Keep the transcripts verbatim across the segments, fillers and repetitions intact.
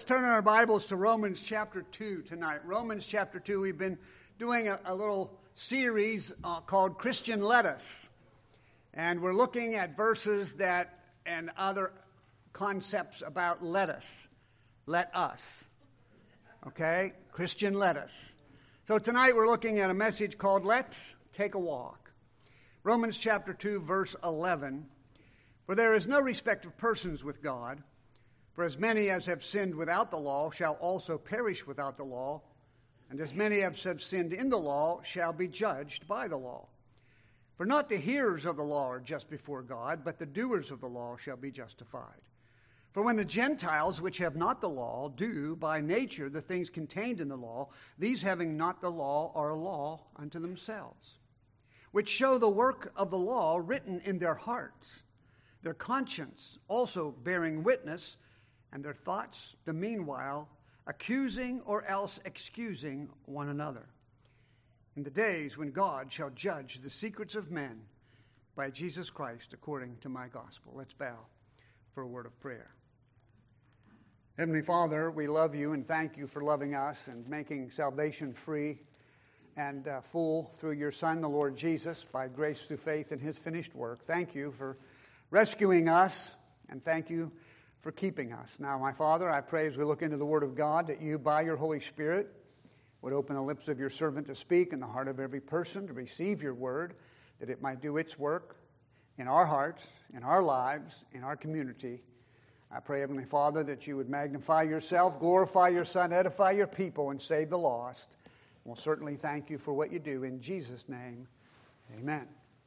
Let's turn our Bibles to Romans chapter two tonight. Romans chapter two, we've been doing a, a little series uh, called Christian Lettuce. And we're looking at verses that and other concepts about lettuce. Let us. Okay? Christian lettuce. So tonight we're looking at a message called Let's Take a Walk. Romans chapter two, verse eleven. For there is no respect of persons with God. For as many as have sinned without the law shall also perish without the law, and as many as have sinned in the law shall be judged by the law. For not the hearers of the law are just before God, but the doers of the law shall be justified. For when the Gentiles, which have not the law, do by nature the things contained in the law, these having not the law are a law unto themselves, which show the work of the law written in their hearts, their conscience also bearing witness, and their thoughts, the meanwhile, accusing or else excusing one another. In the days when God shall judge the secrets of men by Jesus Christ according to my gospel. Let's bow for a word of prayer. Heavenly Father, we love you and thank you for loving us and making salvation free and uh, full through your Son, the Lord Jesus, by grace through faith in his finished work. Thank you for rescuing us, and thank you for keeping us. Now, my Father, I pray as we look into the Word of God that you, by your Holy Spirit, would open the lips of your servant to speak and the heart of every person to receive your word, that it might do its work in our hearts, in our lives, in our community. I pray, Heavenly Father, that you would magnify yourself, glorify your Son, edify your people, and save the lost. We'll certainly thank you for what you do. In Jesus' name, amen.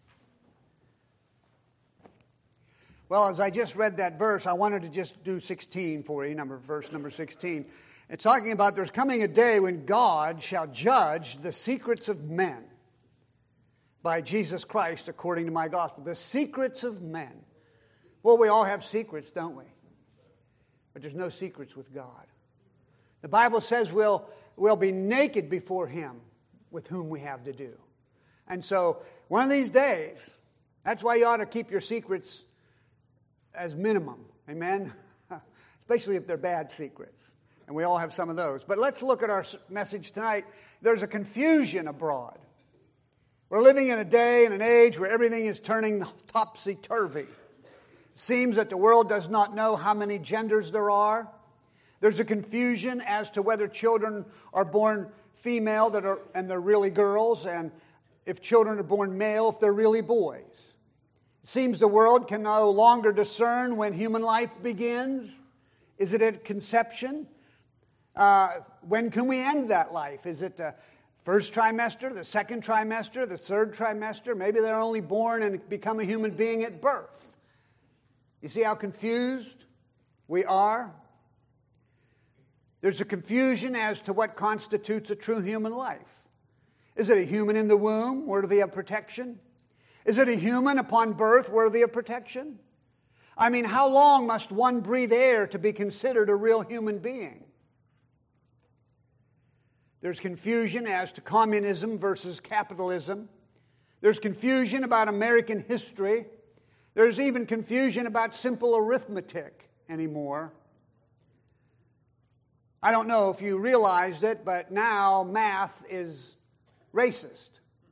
Well, as I just read that verse, I wanted to just do sixteen for you, number verse number sixteen. It's talking about there's coming a day when God shall judge the secrets of men by Jesus Christ according to my gospel. The secrets of men. Well, we all have secrets, don't we? But there's no secrets with God. The Bible says we'll, we'll be naked before him with whom we have to do. And so, one of these days, that's why you ought to keep your secrets as minimum, amen? Especially if they're bad secrets. And we all have some of those. But let's look at our message tonight. There's a confusion abroad. We're living in a day and an age where everything is turning topsy-turvy. It seems that the world does not know how many genders there are. There's a confusion as to whether children are born female that are, and they're really girls, and if children are born male, if they're really boys. It seems the world can no longer discern when human life begins. Is it at conception? Uh, when can we end that life? Is it the first trimester, the second trimester, the third trimester? Maybe they're only born and become a human being at birth. You see how confused we are? There's a confusion as to what constitutes a true human life. Is it a human in the womb worthy of protection? Is it a human upon birth worthy of protection? I mean, how long must one breathe air to be considered a real human being? There's confusion as to communism versus capitalism. There's confusion about American history. There's even confusion about simple arithmetic anymore. I don't know if you realized it, but now math is racist.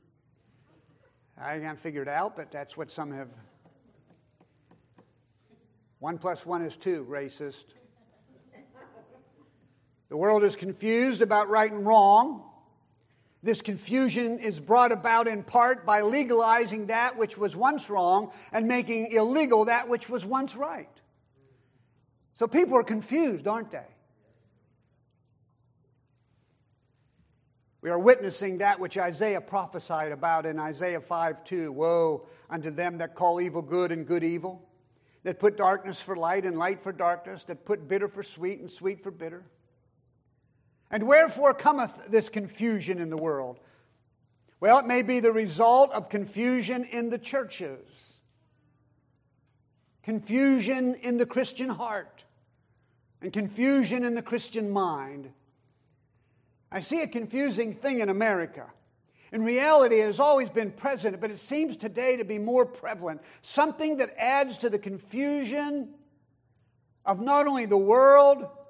I can't figure it out, but that's what some have. One plus one is two, racist. The world is confused about right and wrong. This confusion is brought about in part by legalizing that which was once wrong and making illegal that which was once right. So people are confused, aren't they? We are witnessing that which Isaiah prophesied about in Isaiah five two. Woe unto them that call evil good and good evil, that put darkness for light and light for darkness, that put bitter for sweet and sweet for bitter. And wherefore cometh this confusion in the world? Well, it may be the result of confusion in the churches, confusion in the Christian heart, and confusion in the Christian mind. I see a confusing thing in America. In reality, it has always been present, but it seems today to be more prevalent. Something that adds to the confusion of not only the world,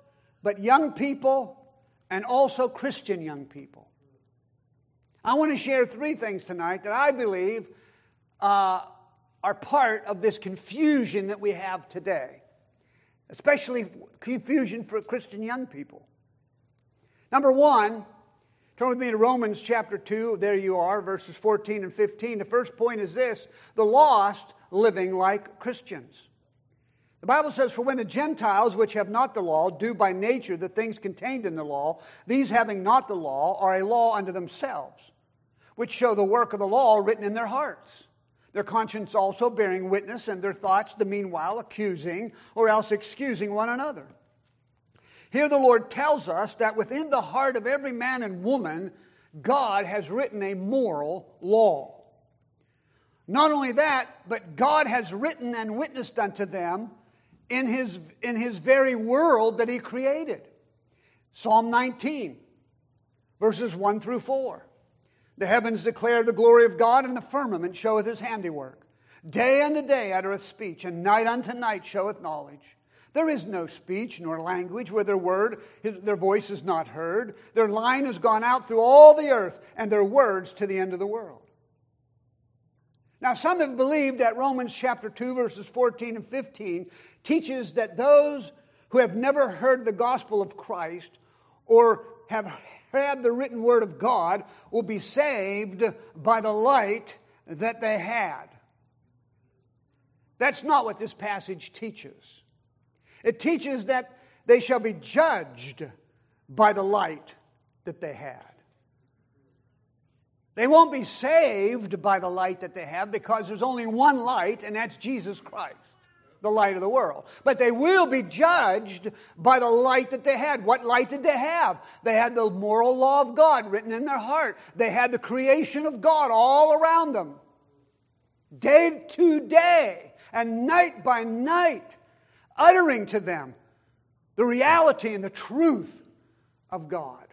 but young people and also Christian young people. I want to share three things tonight that I believe uh, are part of this confusion that we have today, especially confusion for Christian young people. Number one, turn with me to Romans chapter two. There you are, verses fourteen and fifteen. The first point is this: the lost living like Christians. The Bible says, "For when the Gentiles, which have not the law, do by nature the things contained in the law, these having not the law are a law unto themselves, which show the work of the law written in their hearts. Their conscience also bearing witness, and their thoughts the meanwhile accusing, or else excusing one another." Here the Lord tells us that within the heart of every man and woman, God has written a moral law. Not only that, but God has written and witnessed unto them in His, in His very world that He created. Psalm nineteen, verses one through four. "The heavens declare the glory of God, and the firmament showeth His handiwork. Day unto day uttereth speech, and night unto night showeth knowledge. There is no speech nor language where their word, their voice is not heard. Their line has gone out through all the earth, and their words to the end of the world." Now, some have believed that Romans chapter two, verses fourteen and fifteen teaches that those who have never heard the gospel of Christ or have had the written word of God will be saved by the light that they had. That's not what this passage teaches. It teaches that they shall be judged by the light that they had. They won't be saved by the light that they have, because there's only one light, and that's Jesus Christ, the light of the world. But they will be judged by the light that they had. What light did they have? They had the moral law of God written in their heart. They had the creation of God all around them, day to day and night by night, uttering to them the reality and the truth of God.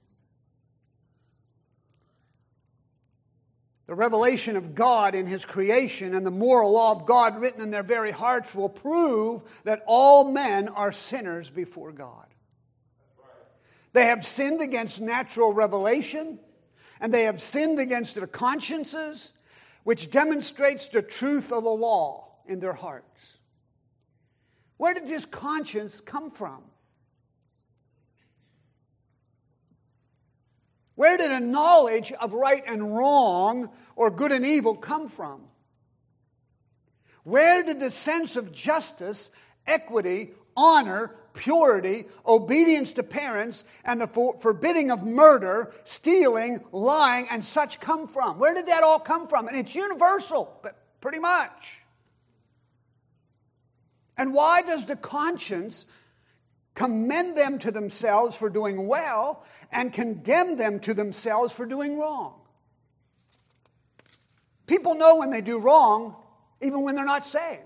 The revelation of God in His creation and the moral law of God written in their very hearts will prove that all men are sinners before God. They have sinned against natural revelation, and they have sinned against their consciences, which demonstrates the truth of the law in their hearts. Where did this conscience come from? Where did a knowledge of right and wrong or good and evil come from? Where did the sense of justice, equity, honor, purity, obedience to parents, and the for- forbidding of murder, stealing, lying, and such come from? Where did that all come from? And it's universal, but pretty much. And why does the conscience commend them to themselves for doing well and condemn them to themselves for doing wrong? People know when they do wrong, even when they're not saved.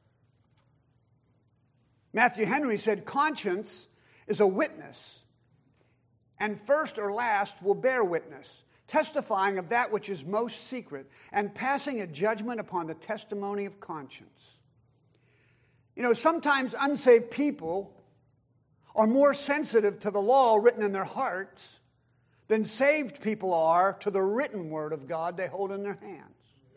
Matthew Henry said, "Conscience is a witness, and first or last will bear witness, testifying of that which is most secret, and passing a judgment upon the testimony of conscience." You know, sometimes unsaved people are more sensitive to the law written in their hearts than saved people are to the written word of God they hold in their hands.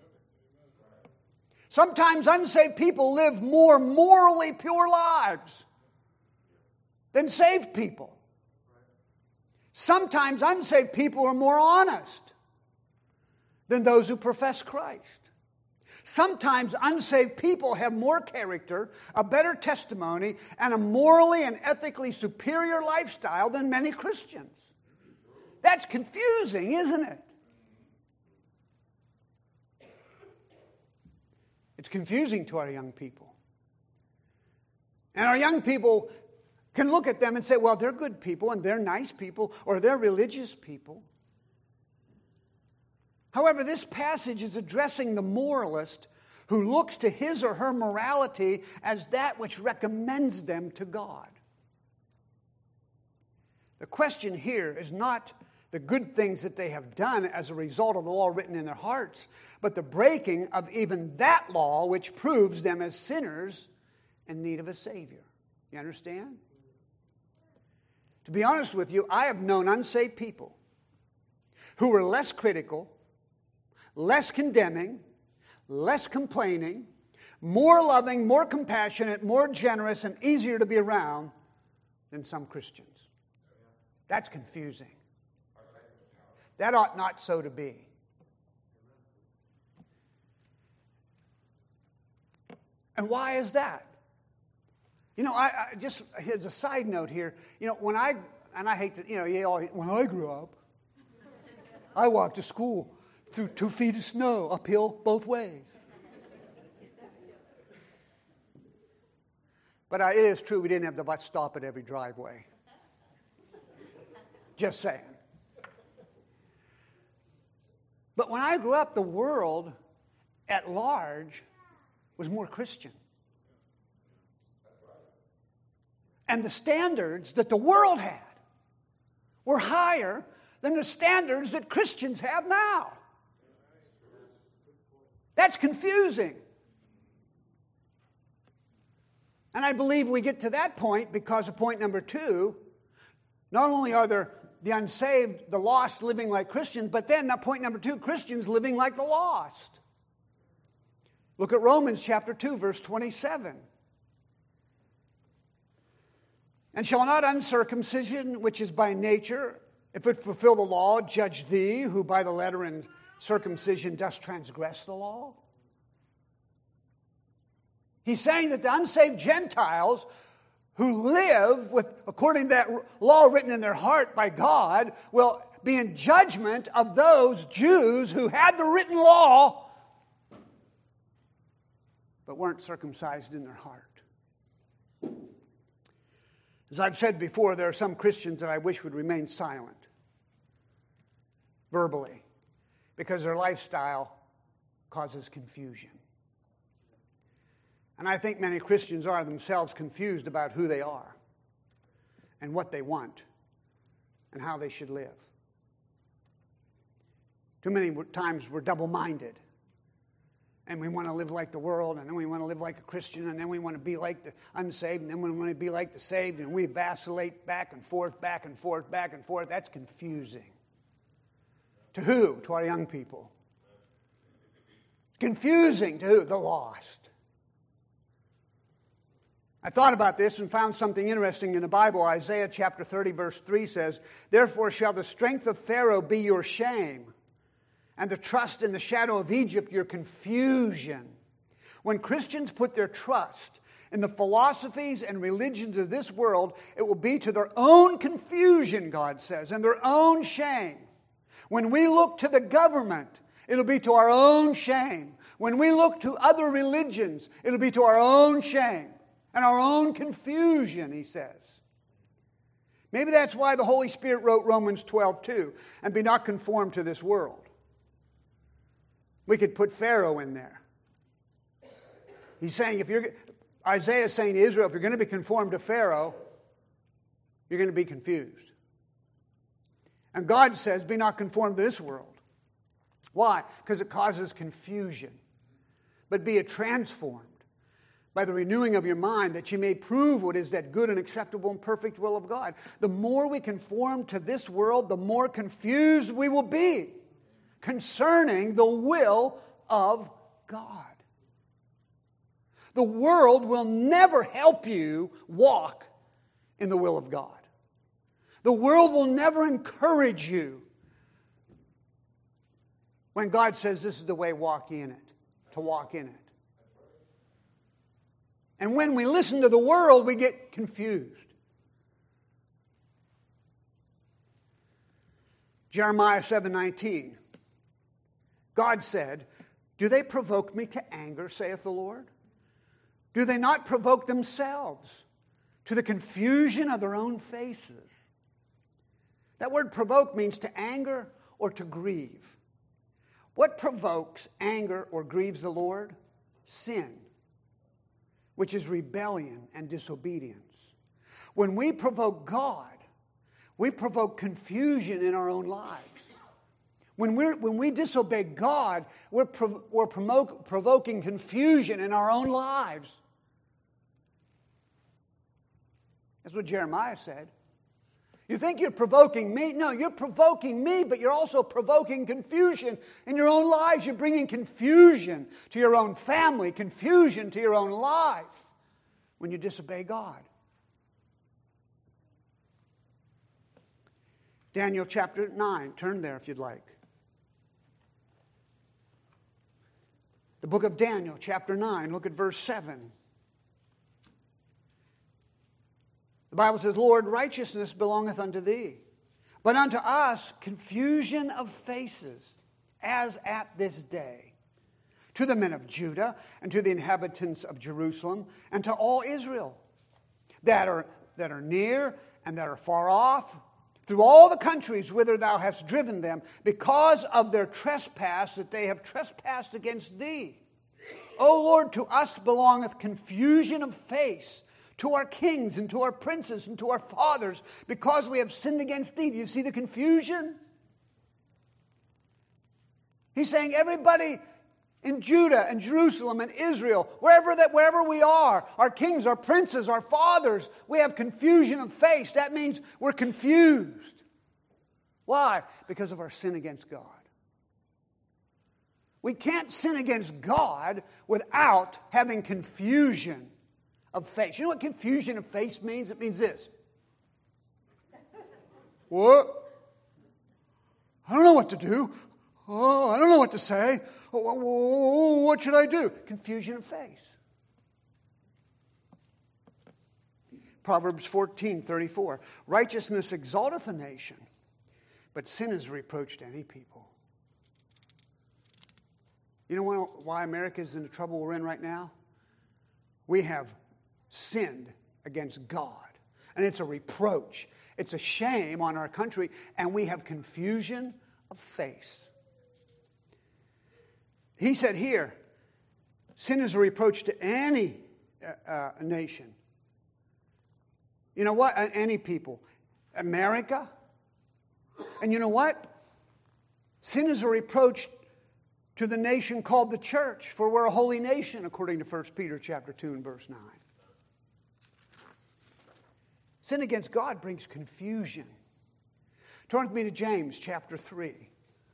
Sometimes unsaved people live more morally pure lives than saved people. Sometimes unsaved people are more honest than those who profess Christ. Sometimes unsaved people have more character, a better testimony, and a morally and ethically superior lifestyle than many Christians. That's confusing, isn't it? It's confusing to our young people. And our young people can look at them and say, well, they're good people, and they're nice people, or they're religious people. However, this passage is addressing the moralist who looks to his or her morality as that which recommends them to God. The question here is not the good things that they have done as a result of the law written in their hearts, but the breaking of even that law which proves them as sinners in need of a Savior. You understand? To be honest with you, I have known unsaved people who were less critical, less condemning, less complaining, more loving, more compassionate, more generous, and easier to be around than some Christians. That's confusing. That ought not so to be. And why is that? You know, I, I just, here's a side note here. You know, when I, and I hate to, you know, you all, when I grew up, I walked to school through two feet of snow, uphill both ways. But I, it is true we didn't have the bus stop at every driveway. Just saying. But when I grew up, the world at large was more Christian. And the standards that the world had were higher than the standards that Christians have now. That's confusing. And I believe we get to that point because of point number two. Not only are there the unsaved, the lost living like Christians, but then that point number two, Christians living like the lost. Look at Romans chapter two, verse twenty-seven. And shall not uncircumcision, which is by nature, if it fulfill the law, judge thee, who by the letter and circumcision dost transgress the law? He's saying that the unsaved Gentiles who live with, according to that law written in their heart by God, will be in judgment of those Jews who had the written law but weren't circumcised in their heart. As I've said before, there are some Christians that I wish would remain silent verbally because their lifestyle causes confusion. And I think many Christians are themselves confused about who they are and what they want and how they should live. Too many times we're double-minded. And we want to live like the world, and then we want to live like a Christian, and then we want to be like the unsaved, and then we want to be like the saved, and we vacillate back and forth, back and forth, back and forth. That's confusing. To who? To our young people. It's confusing to who? The lost. I thought about this and found something interesting in the Bible. Isaiah chapter thirty, verse three says, "Therefore shall the strength of Pharaoh be your shame, and the trust in the shadow of Egypt, your confusion." When Christians put their trust in the philosophies and religions of this world, it will be to their own confusion, God says, and their own shame. When we look to the government, it'll be to our own shame. When we look to other religions, it'll be to our own shame and our own confusion, he says. Maybe that's why the Holy Spirit wrote Romans twelve two, and be not conformed to this world. We could put Pharaoh in there. He's saying, if you're, Isaiah is saying to Israel, if you're going to be conformed to Pharaoh, you're going to be confused. And God says, be not conformed to this world. Why? Because it causes confusion. But be it transformed by the renewing of your mind, that you may prove what is that good and acceptable and perfect will of God. The more we conform to this world, the more confused we will be concerning the will of God. The world will never help you walk in the will of God. The world will never encourage you when God says this is the way, walk in it, to walk in it. And when we listen to the world, we get confused. Jeremiah seven nineteen. God said, do they provoke me to anger, saith the Lord? Do they not provoke themselves to the confusion of their own faces? That word provoke means to anger or to grieve. What provokes anger or grieves the Lord? Sin, which is rebellion and disobedience. When we provoke God, we provoke confusion in our own lives. When, we're, when we disobey God, we're, prov- we're promote, provoking confusion in our own lives. That's what Jeremiah said. You think you're provoking me? No, you're provoking me, but you're also provoking confusion in your own lives. You're bringing confusion to your own family, confusion to your own life when you disobey God. Daniel chapter nine. Turn there if you'd like. The book of Daniel, chapter nine. Look at verse seven. The Bible says, Lord, righteousness belongeth unto thee, but unto us confusion of faces, as at this day. To the men of Judah, and to the inhabitants of Jerusalem, and to all Israel, that are, that are near and that are far off, through all the countries whither thou hast driven them, because of their trespass that they have trespassed against thee. O Lord, to us belongeth confusion of face, to our kings and to our princes and to our fathers, because we have sinned against thee. Do you see the confusion? He's saying everybody in Judah and Jerusalem and Israel, wherever that wherever we are, our kings, our princes, our fathers, we have confusion of face. That means we're confused. Why? Because of our sin against God. We can't sin against God without having confusion of face. You know what confusion of face means? It means this. What? I don't know what to do. Oh, I don't know what to say. Oh, what should I do? Confusion of face. Proverbs fourteen thirty-four. Righteousness exalteth a nation, but sin is a reproach to any people. You know why America is in the trouble we're in right now? We have sinned against God. And it's a reproach. It's a shame on our country. And we have confusion of face. He said here, sin is a reproach to any uh, uh, nation. You know what? Any people. America. And you know what? Sin is a reproach to the nation called the church, for we're a holy nation, according to First Peter chapter two and verse nine. Sin against God brings confusion. Turn with me to James chapter three.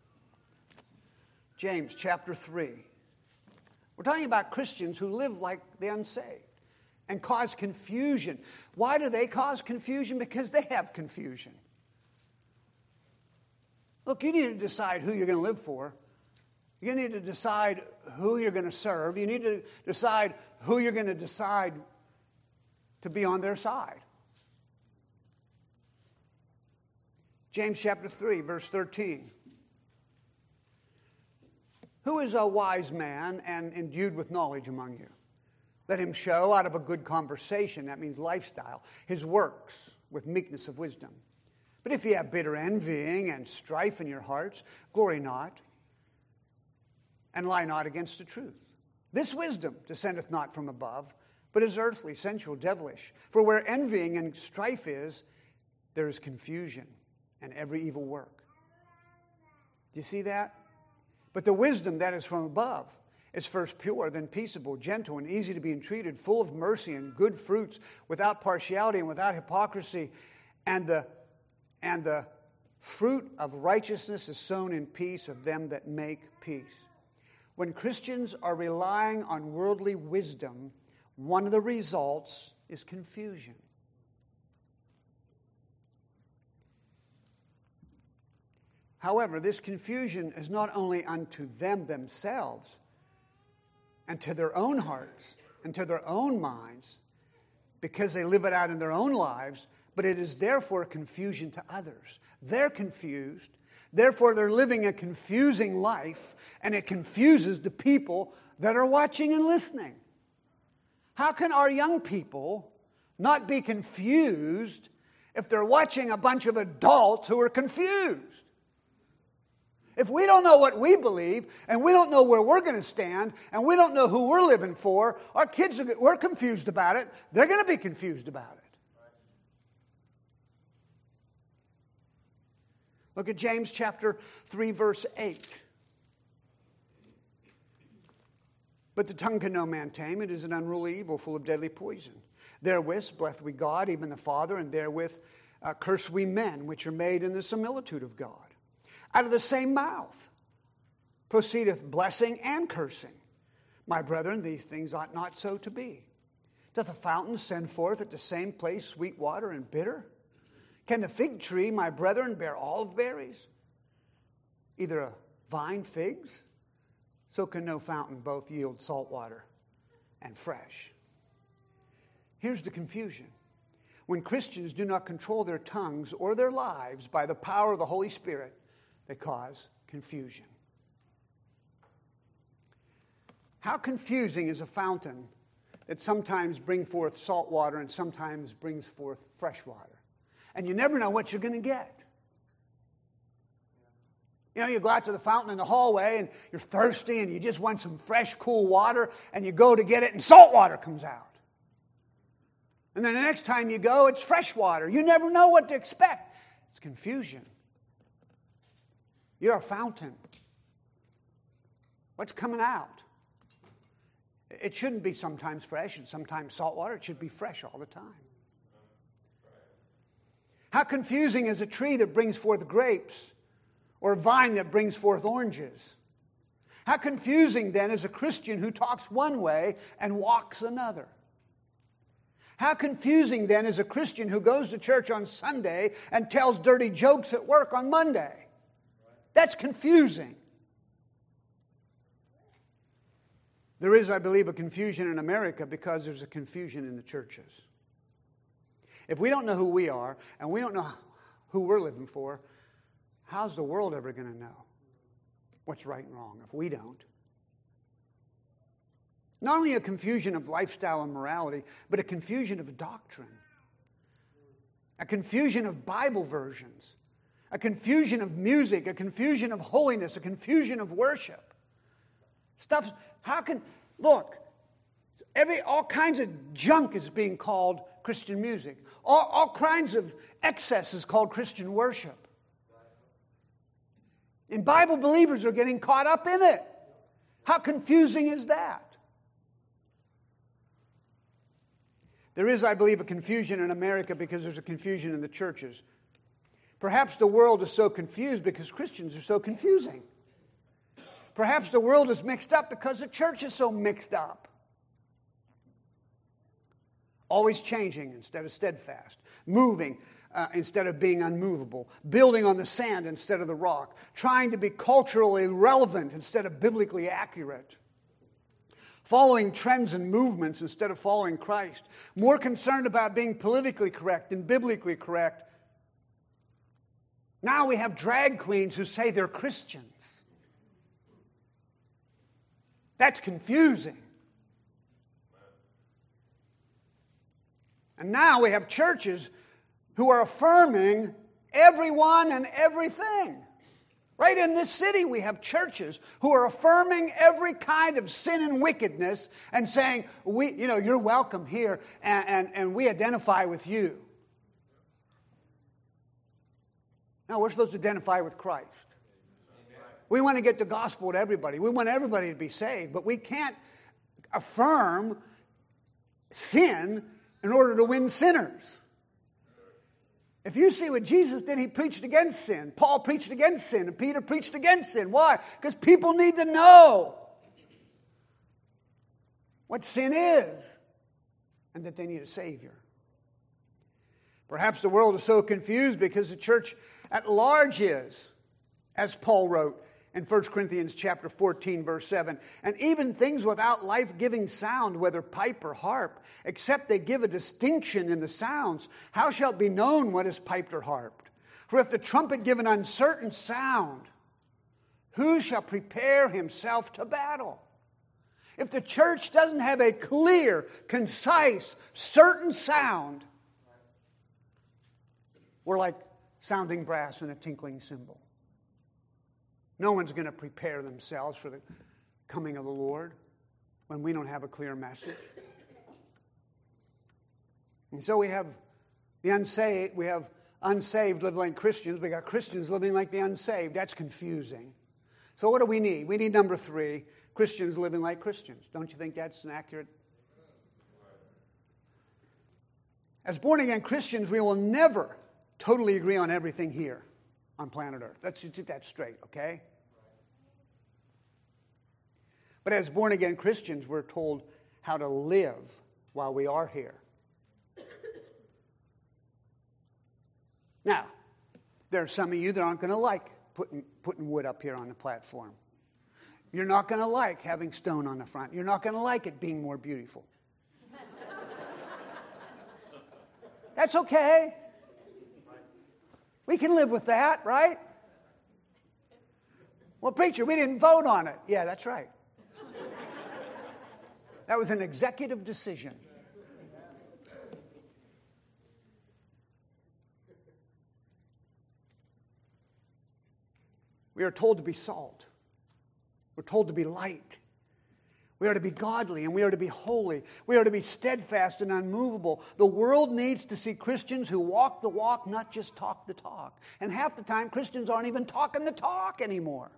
James chapter three. We're talking about Christians who live like the unsaved and cause confusion. Why do they cause confusion? Because they have confusion. Look, you need to decide who you're going to live for. You need to decide who you're going to serve. You need to decide who you're going to decide to be on their side. James chapter three, verse thirteen. Who is a wise man and endued with knowledge among you? Let him show out of a good conversation, that means lifestyle, his works with meekness of wisdom. But if ye have bitter envying and strife in your hearts, glory not, and lie not against the truth. This wisdom descendeth not from above, but is earthly, sensual, devilish. For where envying and strife is, there is confusion and every evil work. Do you see that? But the wisdom that is from above is first pure, then peaceable, gentle, and easy to be entreated, full of mercy and good fruits, without partiality and without hypocrisy. And the, and the fruit of righteousness is sown in peace of them that make peace. When Christians are relying on worldly wisdom, one of the results is confusion. However, this confusion is not only unto them themselves and to their own hearts and to their own minds, because they live it out in their own lives, but it is therefore confusion to others. They're confused. Therefore, they're living a confusing life, and it confuses the people that are watching and listening. How can our young people not be confused if they're watching a bunch of adults who are confused? If we don't know what we believe, and we don't know where we're going to stand, and we don't know who we're living for, our kids, are, we're confused about it. They're going to be confused about it. Look at James chapter three, verse eight. But the tongue can no man tame. It is an unruly evil, full of deadly poison. Therewith blessed we God, even the Father, and therewith Uh, curse we men, which are made in the similitude of God. Out of the same mouth proceedeth blessing and cursing. My brethren, these things ought not so to be. Doth a fountain send forth at the same place sweet water and bitter? Can the fig tree, my brethren, bear olive berries? Either a vine figs? So can no fountain both yield salt water and fresh. Here's the confusion. When Christians do not control their tongues or their lives by the power of the Holy Spirit, they cause confusion. How confusing is a fountain that sometimes brings forth salt water and sometimes brings forth fresh water? And you never know what you're going to get. You know, you go out to the fountain in the hallway and you're thirsty and you just want some fresh, cool water, and you go to get it and salt water comes out. And then the next time you go, it's fresh water. You never know what to expect. It's confusion. You're a fountain. What's coming out? It shouldn't be sometimes fresh and sometimes salt water. It should be fresh all the time. How confusing is a tree that brings forth grapes or a vine that brings forth oranges? How confusing then is a Christian who talks one way and walks another? How confusing then is a Christian who goes to church on Sunday and tells dirty jokes at work on Monday? That's confusing. There is, I believe, a confusion in America because there's a confusion in the churches. If we don't know who we are and we don't know who we're living for, how's the world ever going to know what's right and wrong if we don't? Not only a confusion of lifestyle and morality, but a confusion of doctrine. A confusion of Bible versions. A confusion of music. A confusion of holiness. A confusion of worship. Stuff, how can, look, every all kinds of junk is being called Christian music. All, all kinds of excess is called Christian worship. And Bible believers are getting caught up in it. How confusing is that? There is, I believe, a confusion in America because there's a confusion in the churches. Perhaps the world is so confused because Christians are so confusing. Perhaps the world is mixed up because the church is so mixed up. Always changing instead of steadfast. Moving uh, instead of being unmovable. Building on the sand instead of the rock. Trying to be culturally relevant instead of biblically accurate. Following trends and movements instead of following Christ. More concerned about being politically correct than biblically correct. Now we have drag queens who say they're Christians. That's confusing. And now we have churches who are affirming everyone and everything. Right in this city, we have churches who are affirming every kind of sin and wickedness and saying, "We, you know, you're welcome here, and, and, and we identify with you." No, we're supposed to identify with Christ. Amen. We want to get the gospel to everybody. We want everybody to be saved, but we can't affirm sin in order to win sinners. If you see what Jesus did, he preached against sin. Paul preached against sin, and Peter preached against sin. Why? Because people need to know what sin is and that they need a Savior. Perhaps the world is so confused because the church at large is, as Paul wrote in First Corinthians chapter fourteen, verse seven, and even things without life-giving sound, whether pipe or harp, except they give a distinction in the sounds, how shall it be known what is piped or harped? For if the trumpet give an uncertain sound, who shall prepare himself to battle? If the church doesn't have a clear, concise, certain sound, we're like sounding brass and a tinkling cymbal. No one's going to prepare themselves for the coming of the Lord when we don't have a clear message. And so we have the unsaved, we have unsaved living like Christians. We got Christians living like the unsaved. That's confusing. So what do we need? We need number three, Christians living like Christians. Don't you think that's an accurate? As born-again Christians, we will never totally agree on everything here on planet Earth. Let's just get that straight, okay? But as born-again Christians, we're told how to live while we are here. Now, there are some of you that aren't going to like putting, putting wood up here on the platform. You're not going to like having stone on the front. You're not going to like it being more beautiful. That's okay. We can live with that, right? Well, preacher, we didn't vote on it. Yeah, that's right. That was an executive decision. We are told to be salt. We're told to be light. We are to be godly and we are to be holy. We are to be steadfast and unmovable. The world needs to see Christians who walk the walk, not just talk the talk. And half the time, Christians aren't even talking the talk anymore.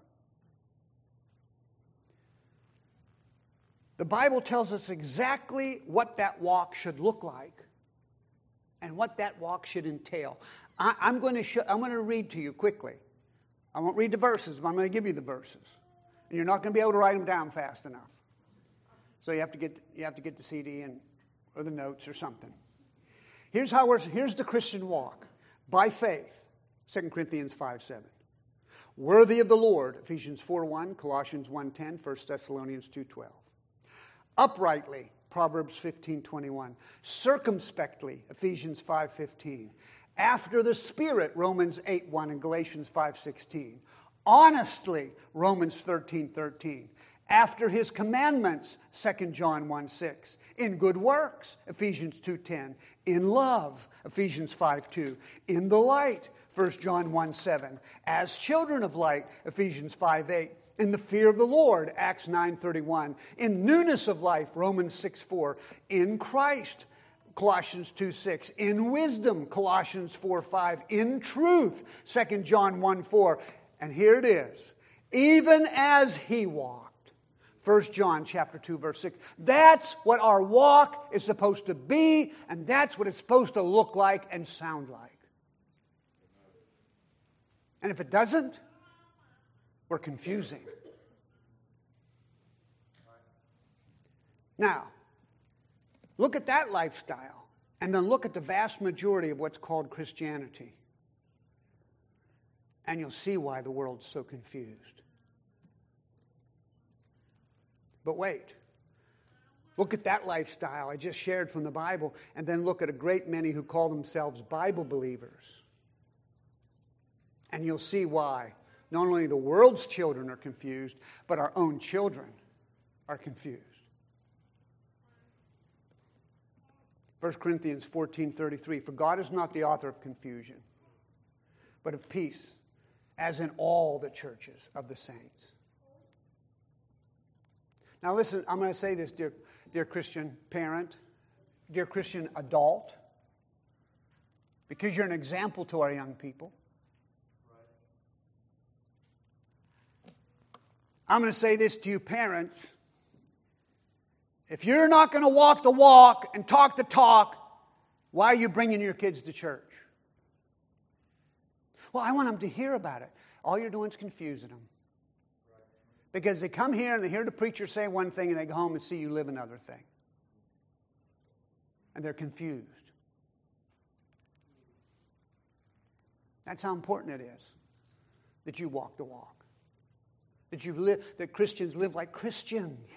The Bible tells us exactly what that walk should look like and what that walk should entail. I, I'm going to show, I'm going to read to you quickly. I won't read the verses, but I'm going to give you the verses. And you're not going to be able to write them down fast enough. So you have to get you have to get the C D and or the notes or something. Here's how we're here's the Christian walk. By faith, Second Corinthians five seven. Worthy of the Lord, Ephesians four one, Colossians one ten, First Thessalonians two twelve. Uprightly, Proverbs fifteen twenty-one. Circumspectly, Ephesians five fifteen. After the Spirit, Romans eight one and Galatians five sixteen. Honestly, Romans thirteen thirteen. After his commandments, Second John one six. In good works, Ephesians two ten. In love, Ephesians five two. In the light, First John one seven. As children of light, Ephesians five eight. In the fear of the Lord, Acts nine thirty-one. In newness of life, Romans six four. In Christ, Colossians two six. In wisdom, Colossians four five. In truth, Second John one four. And here it is. Even as he walked. First John chapter two, verse six. That's what our walk is supposed to be, and that's what it's supposed to look like and sound like. And if it doesn't, we're confusing. Now, look at that lifestyle, and then look at the vast majority of what's called Christianity. And you'll see why the world's so confused. But wait. Look at that lifestyle I just shared from the Bible, and then look at a great many who call themselves Bible believers. And you'll see why not only the world's children are confused, but our own children are confused. First Corinthians fourteen thirty-three. For God is not the author of confusion, but of peace, as in all the churches of the saints. Now listen, I'm going to say this, dear, dear Christian parent, dear Christian adult, because you're an example to our young people. I'm going to say this to you parents. If you're not going to walk the walk and talk the talk, why are you bringing your kids to church? Well, I want them to hear about it. All you're doing is confusing them. Because they come here and they hear the preacher say one thing and they go home and see you live another thing. And they're confused. That's how important it is that you walk the walk. That you live, that Christians live like Christians.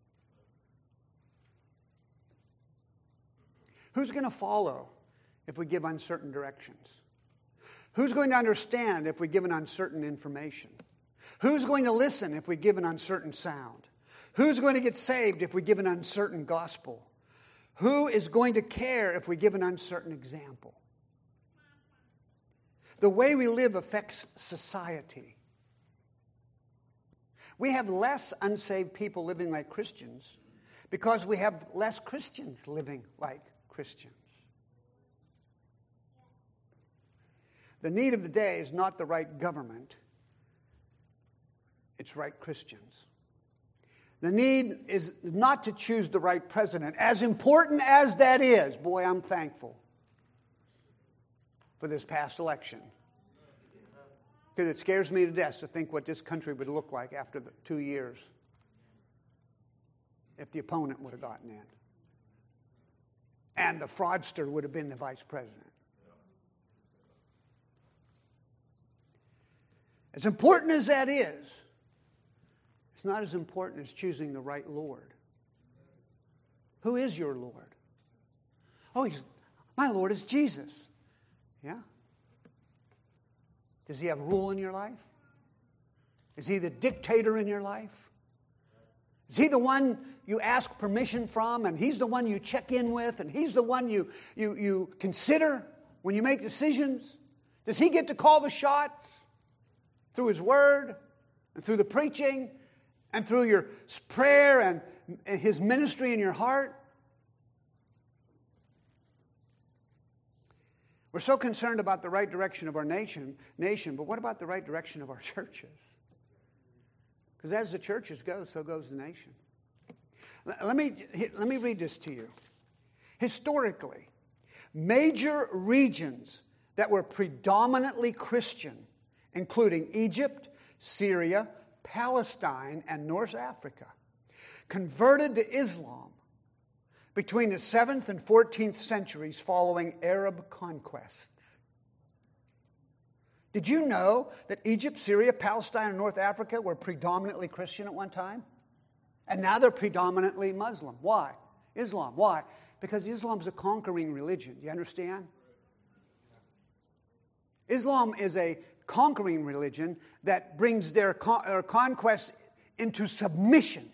Who's going to follow if we give uncertain directions? Who's going to understand if we give an uncertain information? Who's going to listen if we give an uncertain sound? Who's going to get saved if we give an uncertain gospel? Who is going to care if we give an uncertain example? The way we live affects society. We have less unsaved people living like Christians because we have less Christians living like Christians. The need of the day is not the right government. It's right Christians. The need is not to choose the right president. As important as that is, boy, I'm thankful. for this past election. Because it scares me to death to think what this country would look like after the two years if the opponent would have gotten in. And the fraudster would have been the vice president. As important as that is, it's not as important as choosing the right Lord. Who is your Lord? Oh, he's, my Lord is Jesus. Yeah? Does he have rule in your life? Is he the dictator in your life? Is he the one you ask permission from, and he's the one you check in with, and he's the one you, you, you consider when you make decisions? Does he get to call the shots through his word and through the preaching and through your prayer and, and his ministry in your heart? We're so concerned about the right direction of our nation, nation, but what about the right direction of our churches? Because as the churches go, so goes the nation. Let me, let me read this to you. Historically, major regions that were predominantly Christian, including Egypt, Syria, Palestine, and North Africa, converted to Islam between the seventh and fourteenth centuries following Arab conquests. Did you know that Egypt, Syria, Palestine, and North Africa were predominantly Christian at one time? And now they're predominantly Muslim. Why? Islam. Why? Because Islam is a conquering religion. Do you understand? Islam is a conquering religion that brings their con- their conquest into submission.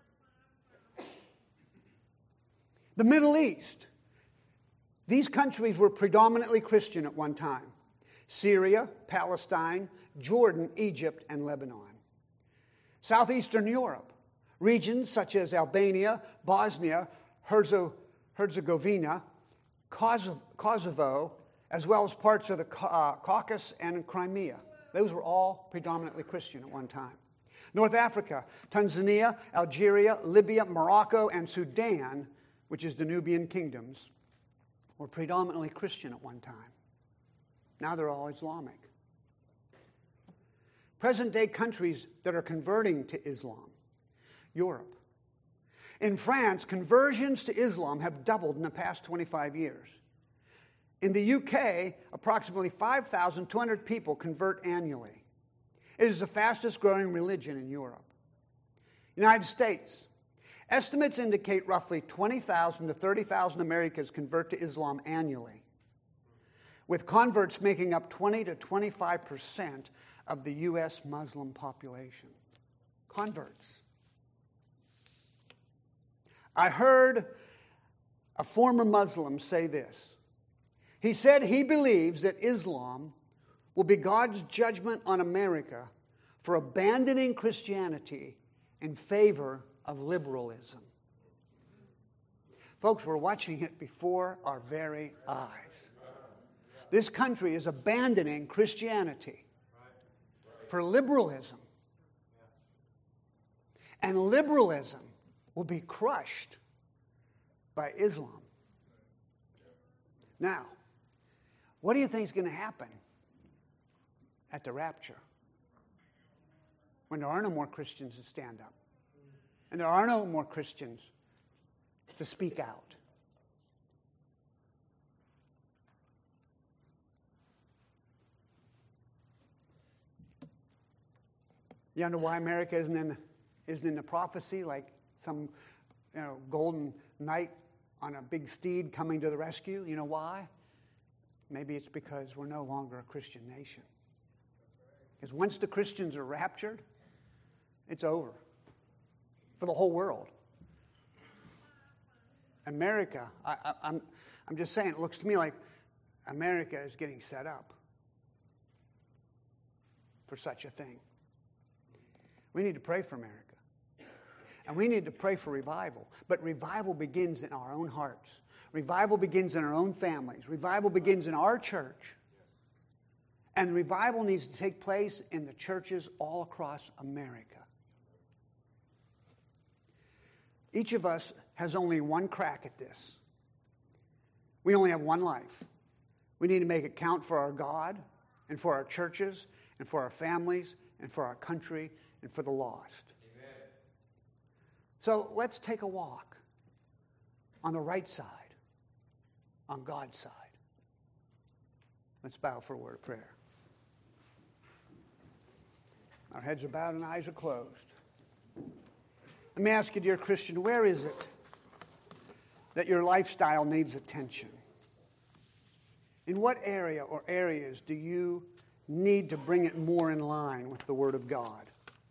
The Middle East. These countries were predominantly Christian at one time. Syria, Palestine, Jordan, Egypt, and Lebanon. Southeastern Europe. Regions such as Albania, Bosnia, Herzegovina, Kosovo, as well as parts of the uh, Caucasus and Crimea. Those were all predominantly Christian at one time. North Africa, Tanzania, Algeria, Libya, Morocco, and Sudan, which is the Nubian kingdoms, were predominantly Christian at one time. Now they're all Islamic. Present-day countries that are converting to Islam. Europe. In France, conversions to Islam have doubled in the past twenty-five years. In the U K, approximately five thousand two hundred people convert annually. It is the fastest growing religion in Europe. United States. Estimates indicate roughly twenty thousand to thirty thousand Americans convert to Islam annually, with converts making up twenty to twenty-five percent of the U S Muslim population. Converts. I heard a former Muslim say this. He said he believes that Islam will be God's judgment on America for abandoning Christianity in favor of liberalism. Folks, we're watching it before our very eyes. This country is abandoning Christianity for liberalism. And liberalism will be crushed by Islam. Now, what do you think is going to happen at the rapture? When there are no more Christians to stand up. And there are no more Christians to speak out. You know why America isn't in, isn't in the prophecy like some you know, golden knight on a big steed coming to the rescue? You know why? Maybe it's because we're no longer a Christian nation. Because once the Christians are raptured, it's over for the whole world. America, I, I, I'm, I'm just saying, it looks to me like America is getting set up for such a thing. We need to pray for America. And we need to pray for revival. But revival begins in our own hearts. Revival begins in our own families. Revival begins in our church. And revival needs to take place in the churches all across America. Each of us has only one crack at this. We only have one life. We need to make it count for our God and for our churches and for our families and for our country and for the lost. Amen. So let's take a walk on the right side, on God's side. Let's bow for a word of prayer. Our heads are bowed and eyes are closed. Let me ask you, dear Christian, where is it that your lifestyle needs attention? In what area or areas do you need to bring it more in line with the Word of God?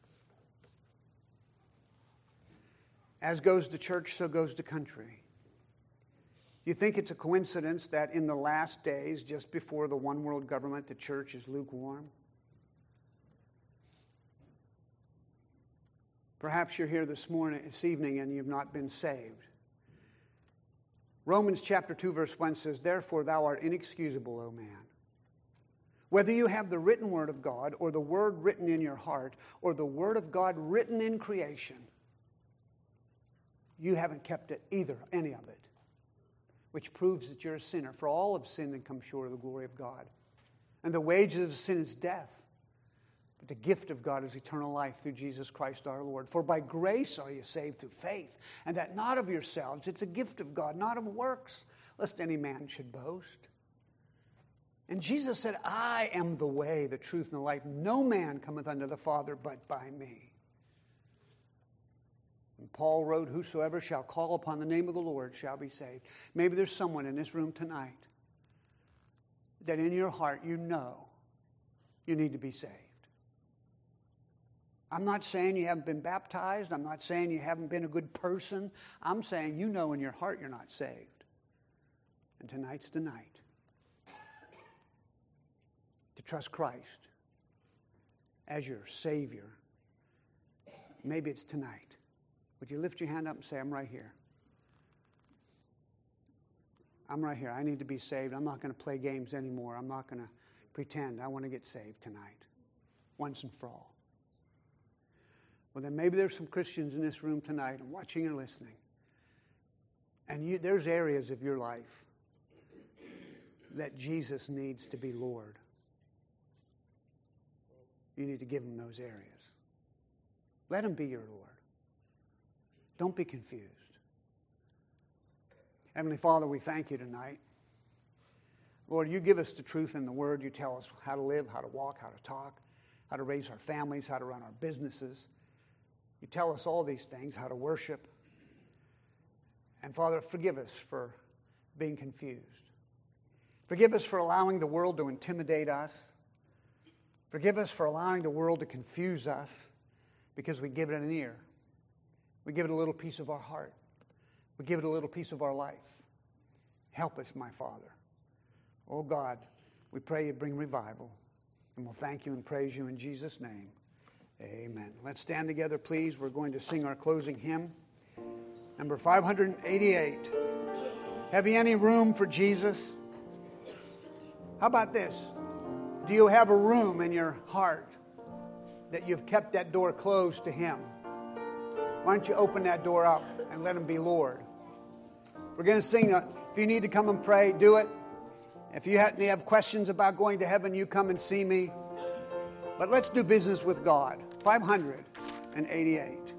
As goes the church, so goes the country. You think it's a coincidence that in the last days, just before the one world government, the church is lukewarm? Perhaps you're here this morning, this evening, and you've not been saved. Romans chapter two, verse one says, "Therefore thou art inexcusable, O man. Whether you have the written word of God, or the word written in your heart, or the word of God written in creation, you haven't kept it either, any of it, which proves that you're a sinner. For all have sinned and come short of the glory of God. And the wages of sin is death. But the gift of God is eternal life through Jesus Christ our Lord. For by grace are you saved through faith, and that not of yourselves. It's a gift of God, not of works, lest any man should boast." And Jesus said, "I am the way, the truth, and the life. No man cometh unto the Father but by me." And Paul wrote, "Whosoever shall call upon the name of the Lord shall be saved." Maybe there's someone in this room tonight that in your heart you know you need to be saved. I'm not saying you haven't been baptized. I'm not saying you haven't been a good person. I'm saying you know in your heart you're not saved. And tonight's the night to trust Christ as your Savior. Maybe it's tonight. Would you lift your hand up and say, "I'm right here. I'm right here. I need to be saved. I'm not going to play games anymore. I'm not going to pretend. I want to get saved tonight, once and for all." Well, then maybe there's some Christians in this room tonight and watching and listening. And you, there's areas of your life that Jesus needs to be Lord. You need to give him those areas. Let him be your Lord. Don't be confused. Heavenly Father, we thank you tonight. Lord, you give us the truth in the Word. You tell us how to live, how to walk, how to talk, how to raise our families, how to run our businesses. You tell us all these things, how to worship. And Father, forgive us for being confused. Forgive us for allowing the world to intimidate us. Forgive us for allowing the world to confuse us because we give it an ear. We give it a little piece of our heart. We give it a little piece of our life. Help us, my Father. Oh God, we pray you bring revival. And we'll thank you and praise you in Jesus' name. Amen. Let's stand together, please. We're going to sing our closing hymn, number five hundred eighty-eight. Have you any room for Jesus? How about this? Do you have a room in your heart that you've kept that door closed to him? Why don't you open that door up and let him be Lord? We're going to sing. A, if you need to come and pray, do it. If you have questions about going to heaven, you come and see me. But let's do business with God. five hundred eighty-eight.